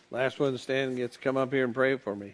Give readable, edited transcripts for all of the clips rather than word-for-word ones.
Last one to stand gets to come up here and pray for me.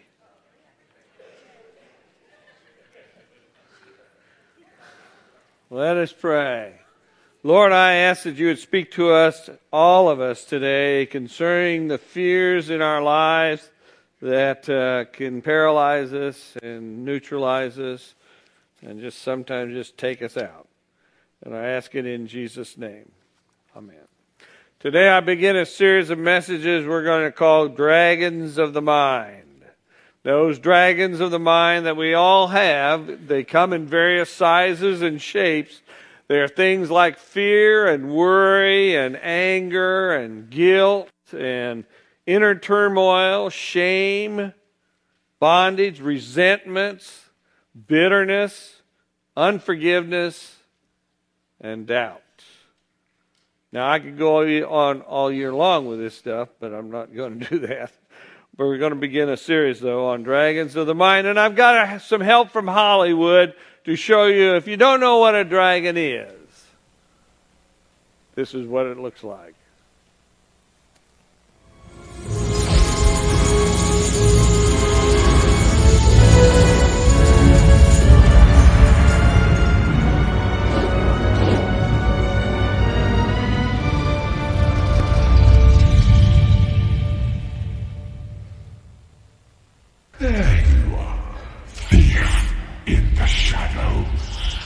Let us pray. Lord, I ask that you would speak to us, all of us today, concerning the fears in our lives that can paralyze us and neutralize us and just sometimes just take us out. And I ask it in Jesus' name. Amen. Today I begin a series of messages we're going to call Dragons of the Mind. Those dragons of the mind that we all have, they come in various sizes and shapes. They are things like fear and worry and anger and guilt and inner turmoil, shame, bondage, resentments, bitterness, unforgiveness, and doubt. Now, I could go on all year long with this stuff, but I'm not going to do that. But we're going to begin a series, though, on Dragons of the Mind. And I've got some help from Hollywood to show you, if you don't know what a dragon is, this is what it looks like. There you are, thief in the shadows.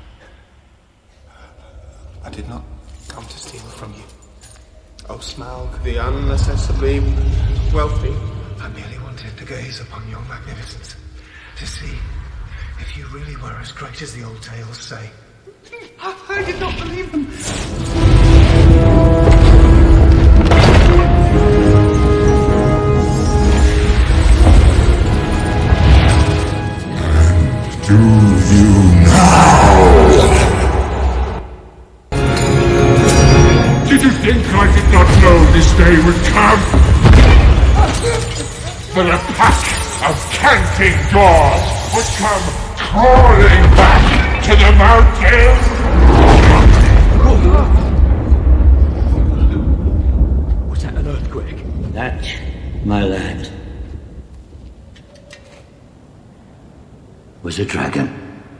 I did not come to steal from you. O Smaug, the unaccessibly wealthy. I merely wanted to gaze upon your magnificence, to see if you really were as great as the old tales say. I did not believe them. Do you now? Did you think I did not know this day would come? That a pack of canting doors would come crawling back to the mountain? Was that an earthquake? That, my lad, was a dragon.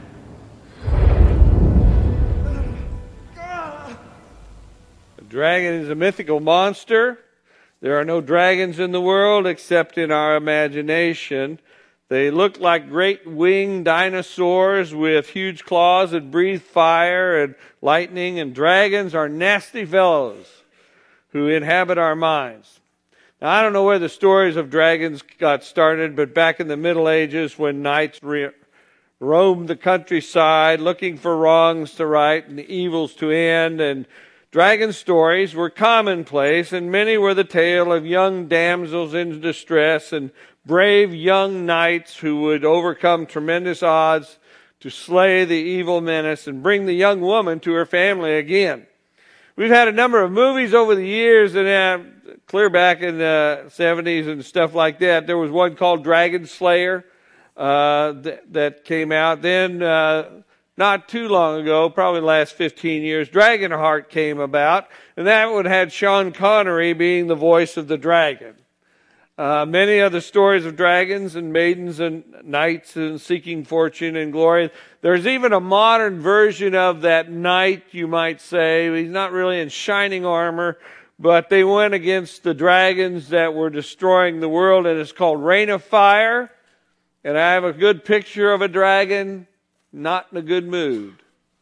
A dragon is a mythical monster. There are no dragons in the world except in our imagination. They look like great winged dinosaurs with huge claws that breathe fire and lightning, and dragons are nasty fellows who inhabit our minds. Now, I don't know where the stories of dragons got started, but back in the Middle Ages when knights roamed the countryside looking for wrongs to right and evils to end, and dragon stories were commonplace, and many were the tale of young damsels in distress and brave young knights who would overcome tremendous odds to slay the evil menace and bring the young woman to her family again. We've had a number of movies over the years, and clear back in the 70s and stuff like that. There was one called Dragon Slayer that came out. Then, not too long ago, probably the last 15 years, Dragonheart came about, and that one had Sean Connery being the voice of the dragon. Many other stories of dragons and maidens and knights and seeking fortune and glory. There's even a modern version of that knight, you might say. He's not really in shining armor, but they went against the dragons that were destroying the world, and it's called Reign of Fire. And I have a good picture of a dragon, not in a good mood.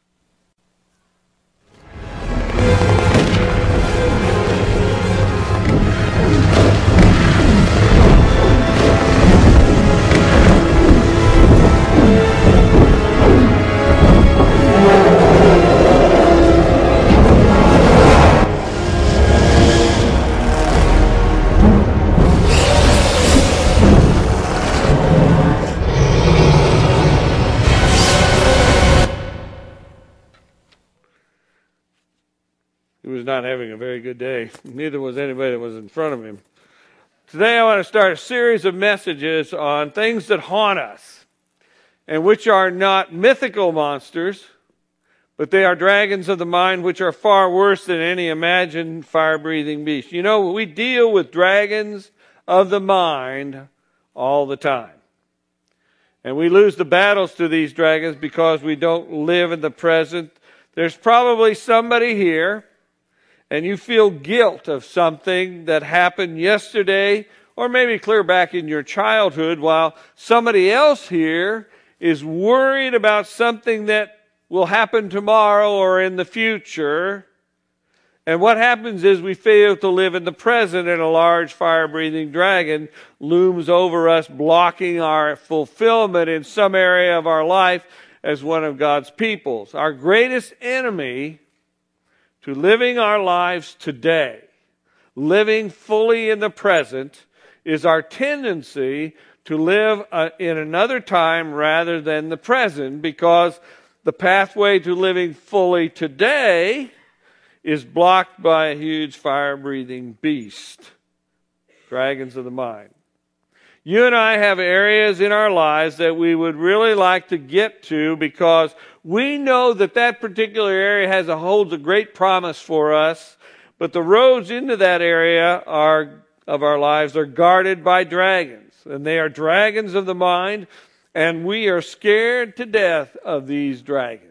He was not having a very good day. Neither was anybody that was in front of him. Today I want to start a series of messages on things that haunt us, and which are not mythical monsters, but they are dragons of the mind, which are far worse than any imagined fire-breathing beast. You know, we deal with dragons of the mind all the time. And we lose the battles to these dragons because we don't live in the present. There's probably somebody here, and you feel guilt of something that happened yesterday or maybe clear back in your childhood, while somebody else here is worried about something that will happen tomorrow or in the future. And what happens is we fail to live in the present, and a large fire-breathing dragon looms over us, blocking our fulfillment in some area of our life as one of God's peoples. Our greatest enemy to living our lives today, living fully in the present, is our tendency to live in another time rather than the present, because the pathway to living fully today is blocked by a huge fire-breathing beast, dragons of the mind. You and I have areas in our lives that we would really like to get to because we know that that particular area holds a great promise for us, but the roads into that area of our lives are guarded by dragons, and they are dragons of the mind, and we are scared to death of these dragons.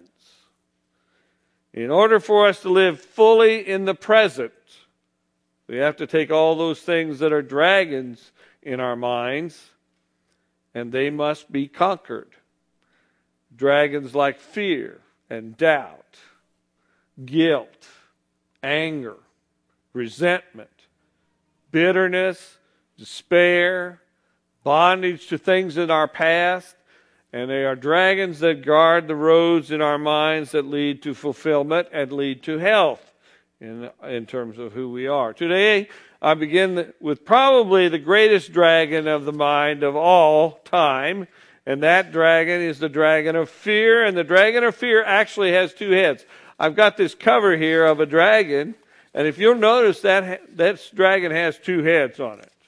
In order for us to live fully in the present, we have to take all those things that are dragons in our minds, and they must be conquered. Dragons like fear and doubt, guilt, anger, resentment, bitterness, despair, bondage to things in our past, and they are dragons that guard the roads in our minds that lead to fulfillment and lead to health in terms of who we are. Today, I begin with probably the greatest dragon of the mind of all time, and that dragon is the dragon of fear, and the dragon of fear actually has two heads. I've got this cover here of a dragon, and if you'll notice that dragon has two heads on it.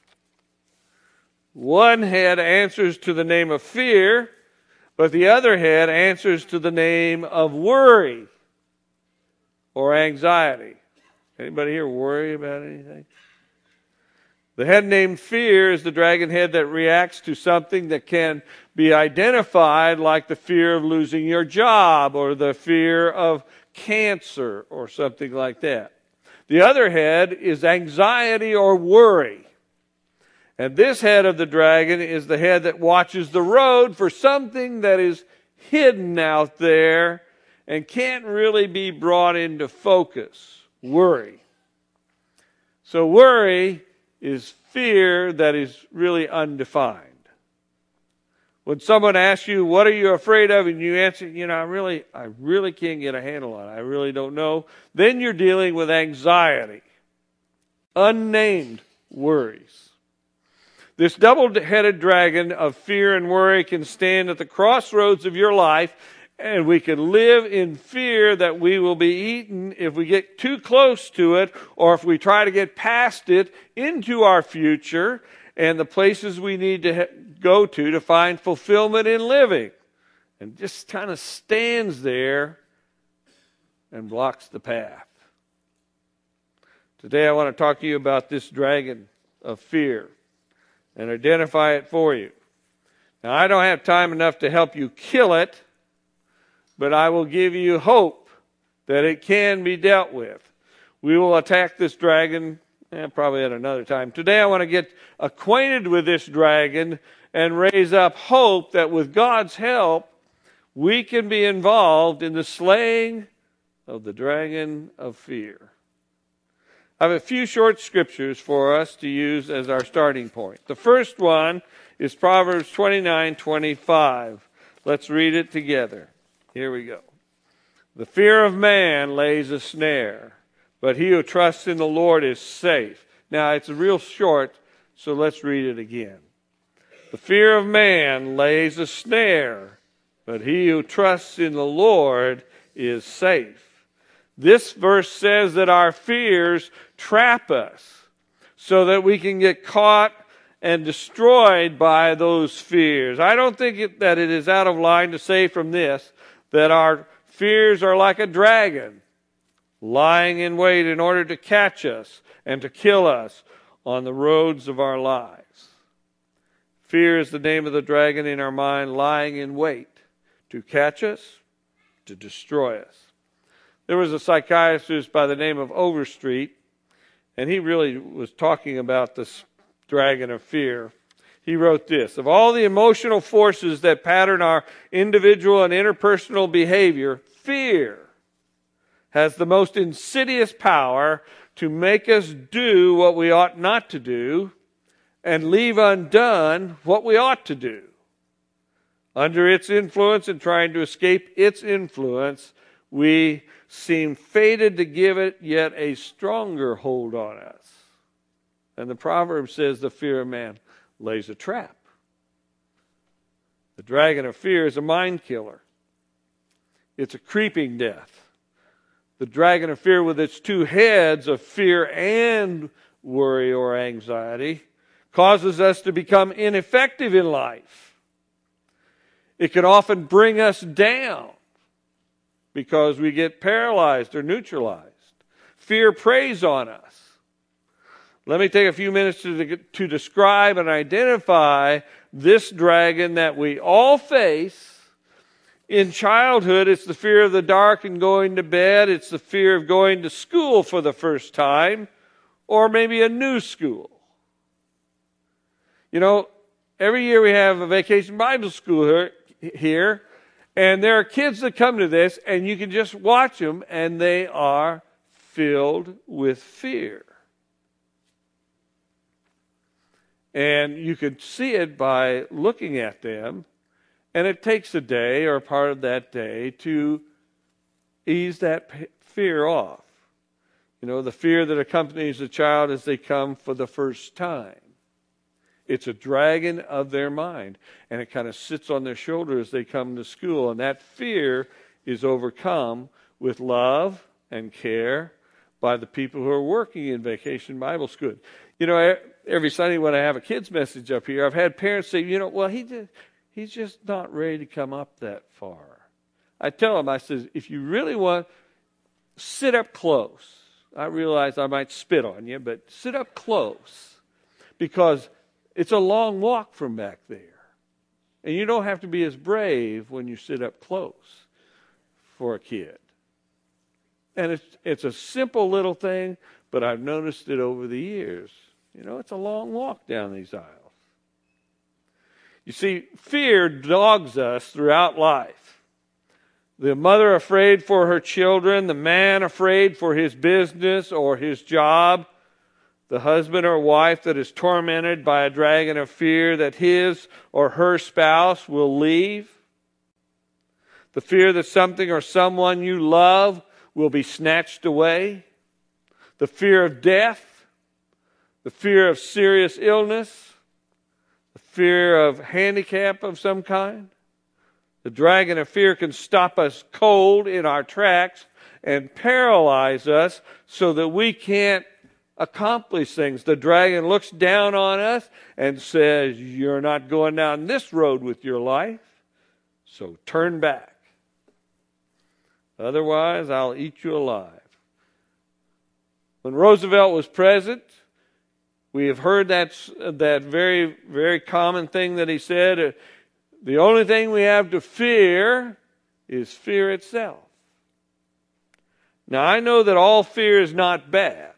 One head answers to the name of fear, but the other head answers to the name of worry or anxiety. Anybody here worry about anything? The head named fear is the dragon head that reacts to something that can be identified, like the fear of losing your job or the fear of cancer or something like that. The other head is anxiety or worry. And this head of the dragon is the head that watches the road for something that is hidden out there and can't really be brought into focus. Worry. So worry is fear that is really undefined. When someone asks you, what are you afraid of? And you answer, I really can't get a handle on it. I really don't know. Then you're dealing with anxiety. Unnamed worries. This double-headed dragon of fear and worry can stand at the crossroads of your life, and we can live in fear that we will be eaten if we get too close to it, or if we try to get past it into our future and the places we need to go to find fulfillment in living. And just kind of stands there and blocks the path. Today I want to talk to you about this dragon of fear and identify it for you. Now, I don't have time enough to help you kill it, but I will give you hope that it can be dealt with. We will attack this dragon probably at another time. Today I want to get acquainted with this dragon and raise up hope that with God's help, we can be involved in the slaying of the dragon of fear. I have a few short scriptures for us to use as our starting point. The first one is Proverbs 29:25. Let's read it together. Here we go. The fear of man lays a snare, but he who trusts in the Lord is safe. Now, it's real short, so let's read it again. The fear of man lays a snare, but he who trusts in the Lord is safe. This verse says that our fears trap us so that we can get caught and destroyed by those fears. I don't think that it is out of line to say from this that our fears are like a dragon lying in wait in order to catch us and to kill us, on the roads of our lives. Fear is the name of the dragon in our mind, lying in wait to catch us, to destroy us. There was a psychiatrist by the name of Overstreet, and he really was talking about this dragon of fear. He wrote this: of all the emotional forces that pattern our individual and interpersonal behavior, fear has the most insidious power to make us do what we ought not to do and leave undone what we ought to do. Under its influence and trying to escape its influence, we seem fated to give it yet a stronger hold on us. And the proverb says the fear of man lays a trap. The dragon of fear is a mind killer. It's a creeping death. The dragon of fear, with its two heads of fear and worry or anxiety, causes us to become ineffective in life. It can often bring us down because we get paralyzed or neutralized. Fear preys on us. Let me take a few minutes to describe and identify this dragon that we all face. In childhood, it's the fear of the dark and going to bed. It's the fear of going to school for the first time, or maybe a new school. You know, every year we have a vacation Bible school here, and there are kids that come to this, and you can just watch them, and they are filled with fear. And you could see it by looking at them. And it takes a day or part of that day to ease that fear off. You know, the fear that accompanies a child as they come for the first time. It's a dragon of their mind. And it kind of sits on their shoulder as they come to school. And that fear is overcome with love and care by the people who are working in Vacation Bible School. You know, every Sunday when I have a kids message up here, I've had parents say, you know, well, he's just not ready to come up that far. I tell them, I says, if you really want, sit up close. I realize I might spit on you, but sit up close. Because it's a long walk from back there. And you don't have to be as brave when you sit up close for a kid. And it's a simple little thing, but I've noticed it over the years. You know, it's a long walk down these aisles. You see, fear dogs us throughout life. The mother afraid for her children, the man afraid for his business or his job, the husband or wife that is tormented by a dragon of fear that his or her spouse will leave, the fear that something or someone you love will be snatched away, the fear of death, the fear of serious illness, the fear of handicap of some kind. The dragon of fear can stop us cold in our tracks and paralyze us so that we can't accomplish things. The dragon looks down on us and says, you're not going down this road with your life, so turn back. Otherwise, I'll eat you alive. When Roosevelt was president, we have heard that very, very common thing that he said, the only thing we have to fear is fear itself. Now, I know that all fear is not bad.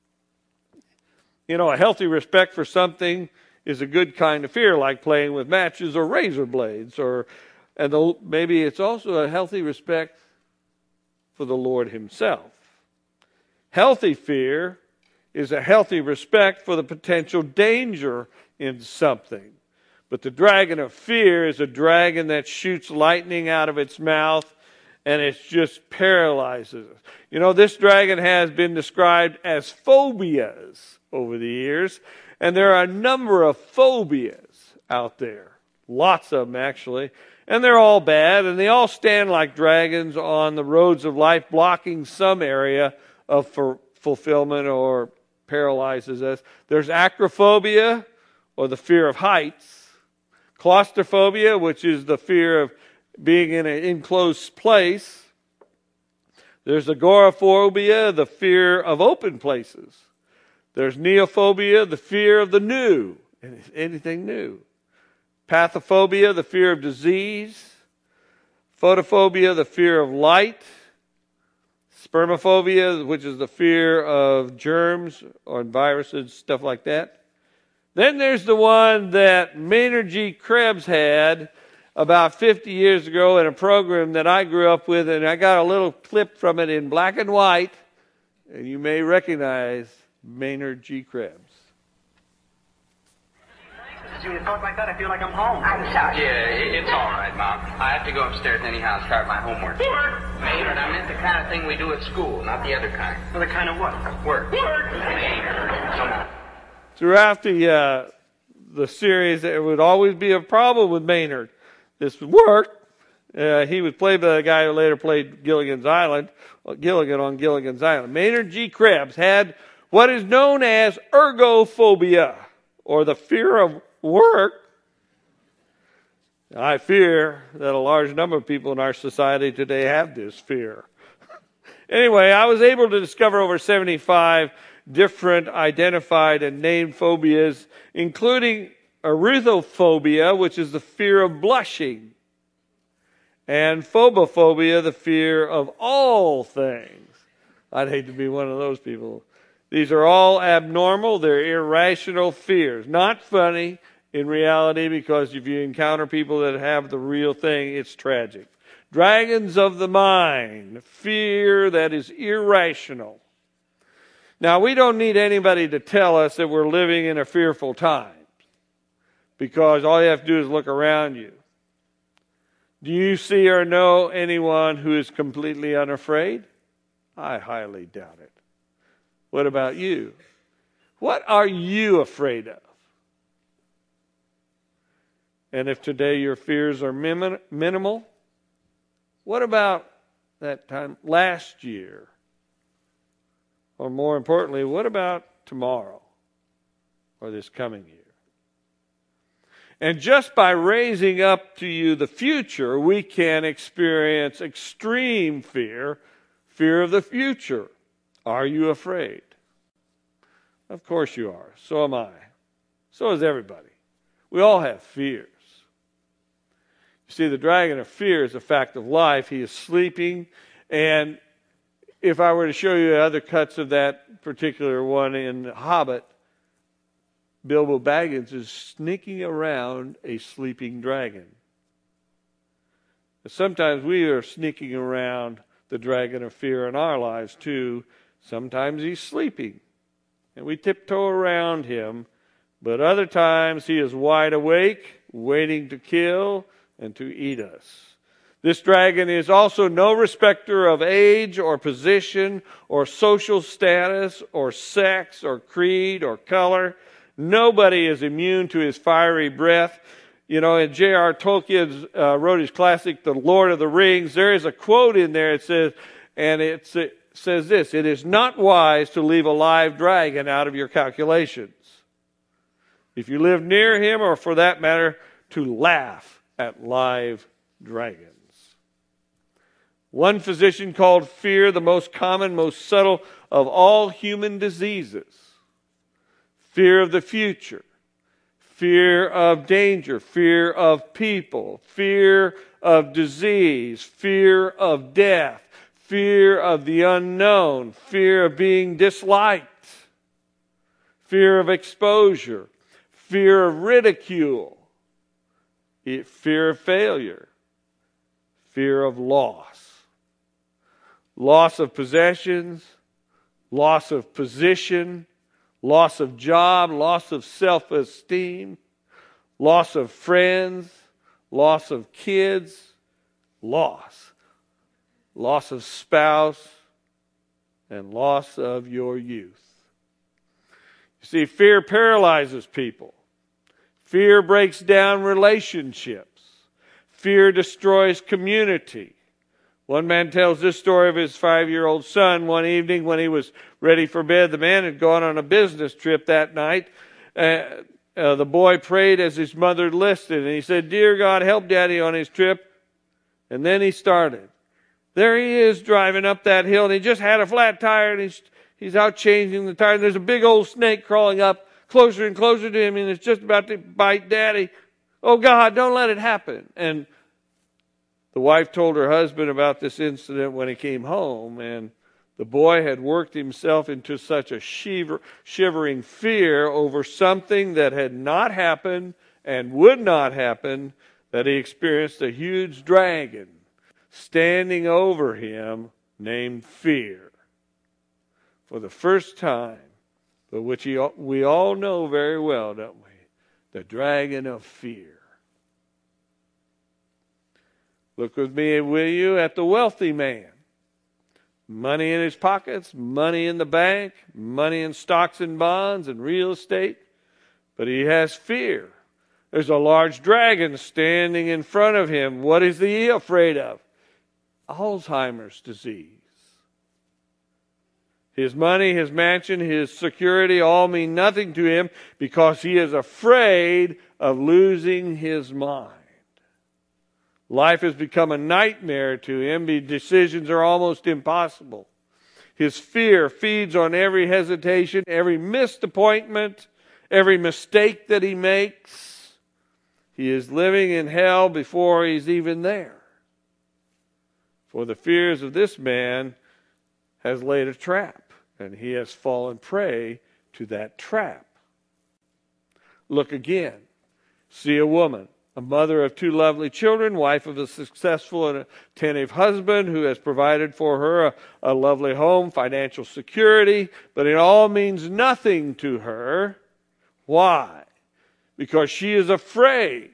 You know, a healthy respect for something is a good kind of fear, like playing with matches or razor blades, maybe it's also a healthy respect for the Lord Himself. Healthy fear is a healthy respect for the potential danger in something. But the dragon of fear is a dragon that shoots lightning out of its mouth and it just paralyzes us. You know, this dragon has been described as phobias over the years, and there are a number of phobias out there. Lots of them, actually. And they're all bad, and they all stand like dragons on the roads of life, blocking some area of fulfillment or paralyzes us. There's acrophobia, or the fear of heights. Claustrophobia, which is the fear of being in an enclosed place. There's agoraphobia, the fear of open places. There's neophobia, the fear of the new, anything new. Pathophobia, the fear of disease. Photophobia, the fear of light. Spermophobia, which is the fear of germs or viruses, stuff like that. Then there's the one that Maynard G. Krebs had about 50 years ago in a program that I grew up with, and I got a little clip from it in black and white, and you may recognize Maynard G. Krebs. When you talk like that, I feel like I'm home. I'm sorry. Yeah, it's all right, Mom. I have to go upstairs anyhow and start my homework. Maynard, I meant the kind of thing we do at school, not the other kind. Well, the kind of what? Work. Maynard. Come on. Throughout the series, there would always be a problem with Maynard. This would work. He was played by the guy who later played Gilligan on Gilligan's Island. Maynard G. Krebs had what is known as ergophobia, or the fear of work. I fear that a large number of people in our society today have this fear. Anyway, I was able to discover over 75 different identified and named phobias, including erythrophobia, which is the fear of blushing, and phobophobia, the fear of all things. I'd hate to be one of those people. These are all abnormal. They're irrational fears. Not funny in reality, because if you encounter people that have the real thing, it's tragic. Dragons of the mind, fear that is irrational. Now, we don't need anybody to tell us that we're living in a fearful time, because all you have to do is look around you. Do you see or know anyone who is completely unafraid? I highly doubt it. What about you? What are you afraid of? And if today your fears are minimal, what about that time last year? Or more importantly, what about tomorrow or this coming year? And just by raising up to you the future, we can experience extreme fear of the future. Are you afraid? Of course you are. So am I. So is everybody. We all have fears. You see, the dragon of fear is a fact of life. He is sleeping, and if I were to show you other cuts of that particular one in The Hobbit, Bilbo Baggins is sneaking around a sleeping dragon. Sometimes we are sneaking around the dragon of fear in our lives too. Sometimes he's sleeping, and we tiptoe around him, but other times he is wide awake, waiting to kill and to eat us. This dragon is also no respecter of age or position or social status or sex or creed or color. Nobody is immune to his fiery breath. You know, in J.R. Tolkien wrote his classic, The Lord of the Rings, there is a quote in there. It says this: "It is not wise to leave a live dragon out of your calculations. If you live near him, or for that matter, to laugh at live dragons." One physician called fear the most common, most subtle of all human diseases. Fear of the future, fear of danger, fear of people, fear of disease, fear of death, fear of the unknown, fear of being disliked, fear of exposure, fear of ridicule, fear of failure, fear of loss. Loss of possessions, loss of position, loss of job, loss of self-esteem, loss of friends, loss of kids, loss of spouse, and loss of your youth. You see, fear paralyzes people. Fear breaks down relationships. Fear destroys community. One man tells this story of his 5-year-old son. One evening when he was ready for bed, the man had gone on a business trip that night. The boy prayed as his mother listed, and he said, "Dear God, help Daddy on his trip." And then he started. There he is driving up that hill, and he just had a flat tire, and He's out changing the tire, and there's a big old snake crawling up closer and closer to him, and it's just about to bite Daddy. Oh, God, don't let it happen. And the wife told her husband about this incident when he came home, and the boy had worked himself into such a shivering fear over something that had not happened and would not happen that he experienced a huge dragon standing over him named Fear. For the first time, but which we all know very well, don't we? The dragon of fear. Look with me, will you, at the wealthy man. Money in his pockets, money in the bank, money in stocks and bonds and real estate. But he has fear. There's a large dragon standing in front of him. What is he afraid of? Alzheimer's disease. His money, his mansion, his security all mean nothing to him because he is afraid of losing his mind. Life has become a nightmare to him. Decisions are almost impossible. His fear feeds on every hesitation, every missed appointment, every mistake that he makes. He is living in hell before he's even there. For the fears of this man has laid a trap, and he has fallen prey to that trap. Look again. See a woman, a mother of 2 lovely children, wife of a successful and attentive husband who has provided for her a lovely home, financial security, but it all means nothing to her. Why? Because she is afraid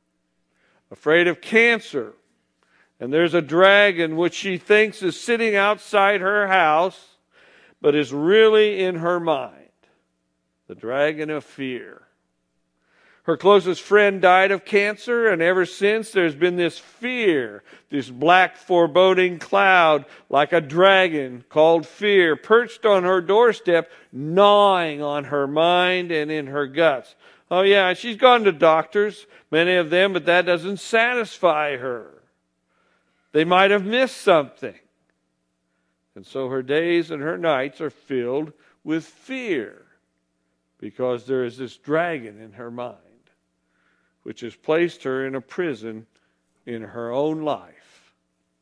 of cancer. And there's a dragon which she thinks is sitting outside her house, but is really in her mind. The dragon of fear. Her closest friend died of cancer, and ever since there's been this fear, this black foreboding cloud like a dragon called fear, perched on her doorstep, gnawing on her mind and in her guts. Oh yeah, she's gone to doctors, many of them, but that doesn't satisfy her. They might have missed something. And so her days and her nights are filled with fear because there is this dragon in her mind, which has placed her in a prison in her own life.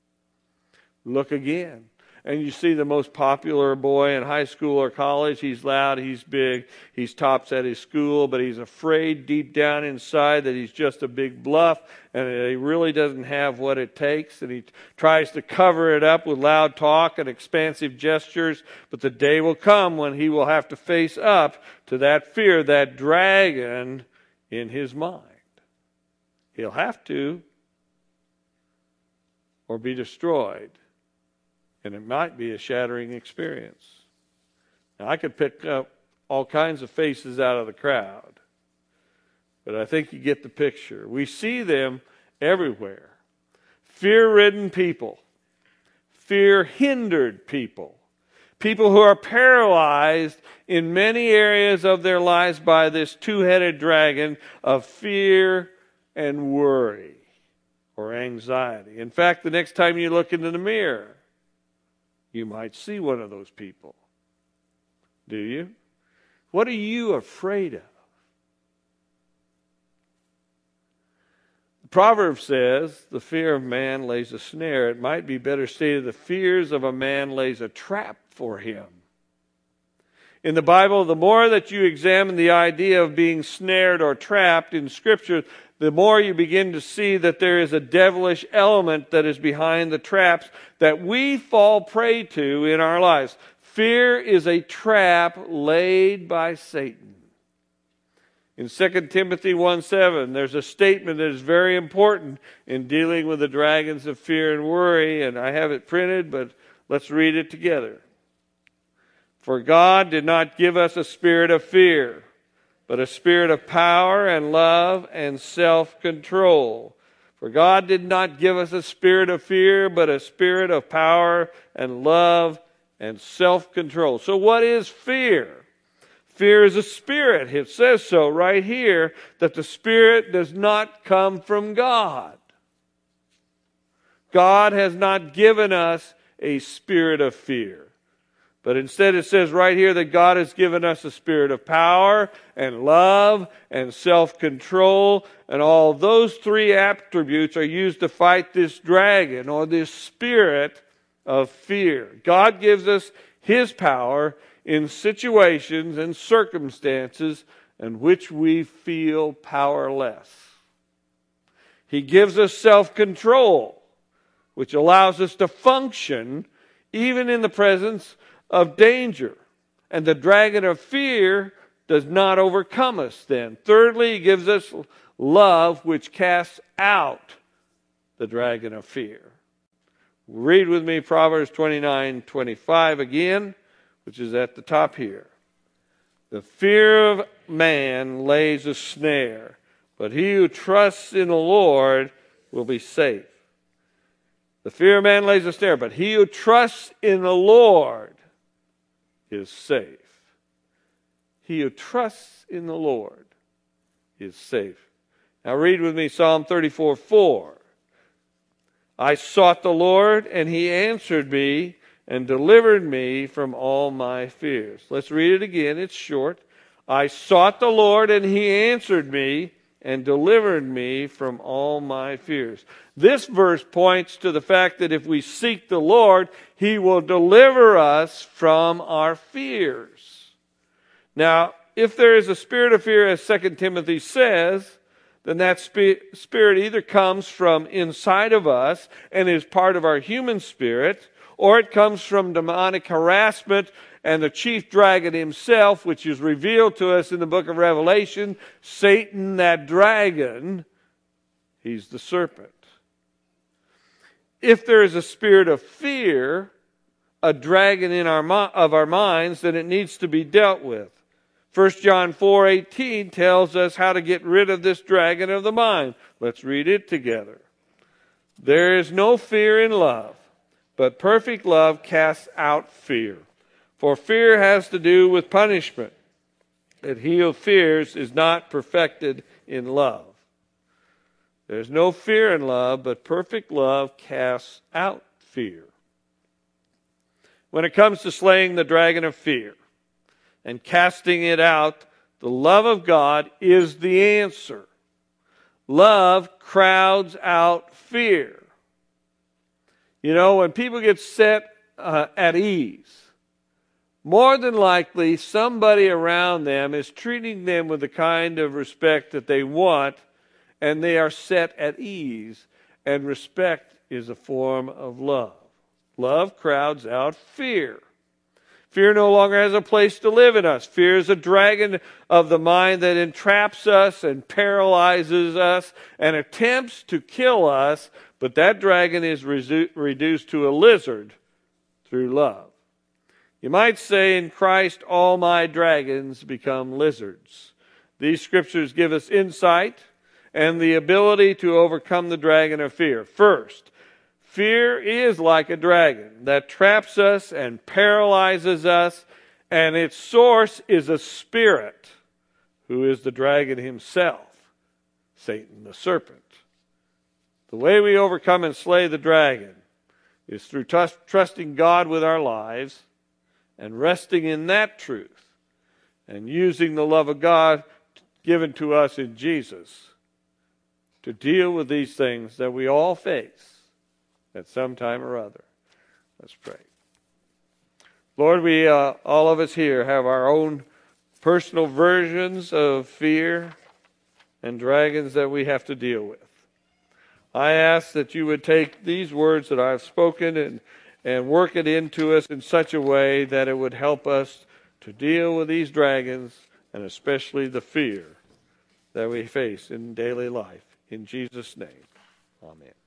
Look again. And you see the most popular boy in high school or college. He's loud, he's big, he's tops at his school, but he's afraid deep down inside that he's just a big bluff and he really doesn't have what it takes. And he tries to cover it up with loud talk and expansive gestures. But the day will come when he will have to face up to that fear, that dragon in his mind. He'll have to, or be destroyed. And it might be a shattering experience. Now, I could pick up all kinds of faces out of the crowd, but I think you get the picture. We see them everywhere. Fear-ridden people, fear-hindered people, people who are paralyzed in many areas of their lives by this two-headed dragon of fear and worry or anxiety. In fact, the next time you look into the mirror, you might see one of those people. Do you? What are you afraid of? The proverb says, the fear of man lays a snare. It might be better stated, the fears of a man lays a trap for him. In the Bible, the more that you examine the idea of being snared or trapped in Scripture, the more you begin to see that there is a devilish element that is behind the traps that we fall prey to in our lives. Fear is a trap laid by Satan. In 2 Timothy 1:7, there's a statement that is very important in dealing with the dragons of fear and worry, and I have it printed, but let's read it together. For God did not give us a spirit of fear, but a spirit of power and love and self-control. For God did not give us a spirit of fear, but a spirit of power and love and self-control. So what is fear? Fear is a spirit. It says so right here, that the spirit does not come from God. God has not given us a spirit of fear. But instead it says right here that God has given us a spirit of power and love and self-control. And all those three attributes are used to fight this dragon or this spirit of fear. God gives us His power in situations and circumstances in which we feel powerless. He gives us self-control, which allows us to function even in the presence of danger. And the dragon of fear does not overcome us then. Thirdly, He gives us love, which casts out the dragon of fear. Read with me Proverbs 29:25 again, which is at the top here. The fear of man lays a snare, but he who trusts in the Lord will be safe. The fear of man lays a snare, but he who trusts in the Lord is safe. He who trusts in the Lord is safe. Now read with me Psalm 34:4. I sought the Lord, and He answered me and delivered me from all my fears. Let's read it again. It's short. I sought the Lord, and He answered me and delivered me from all my fears. This verse points to the fact that if we seek the Lord, He will deliver us from our fears. Now, if there is a spirit of fear, as 2 Timothy says, then that spirit either comes from inside of us and is part of our human spirit, or it comes from demonic harassment and the chief dragon himself, which is revealed to us in the book of Revelation, Satan, that dragon, he's the serpent. If there is a spirit of fear, a dragon of our minds, then it needs to be dealt with. 1 John 4:18 tells us how to get rid of this dragon of the mind. Let's read it together. There is no fear in love, but perfect love casts out fear. For fear has to do with punishment, and he who fears is not perfected in love. There's no fear in love, but perfect love casts out fear. When it comes to slaying the dragon of fear and casting it out, the love of God is the answer. Love crowds out fear. You know, when people get set at ease, more than likely somebody around them is treating them with the kind of respect that they want, and they are set at ease. And respect is a form of love. Love crowds out fear. Fear no longer has a place to live in us. Fear is a dragon of the mind that entraps us and paralyzes us and attempts to kill us, but that dragon is reduced to a lizard through love. You might say, in Christ, all my dragons become lizards. These scriptures give us insight and the ability to overcome the dragon of fear. First, fear is like a dragon that traps us and paralyzes us, and its source is a spirit, who is the dragon himself, Satan the serpent. The way we overcome and slay the dragon is through trusting God with our lives and resting in that truth and using the love of God given to us in Jesus to deal with these things that we all face at some time or other. Let's pray. Lord, we, all of us here, have our own personal versions of fear and dragons that we have to deal with. I ask that you would take these words that I've spoken and work it into us in such a way that it would help us to deal with these dragons, and especially the fear that we face in daily life. In Jesus' name, amen.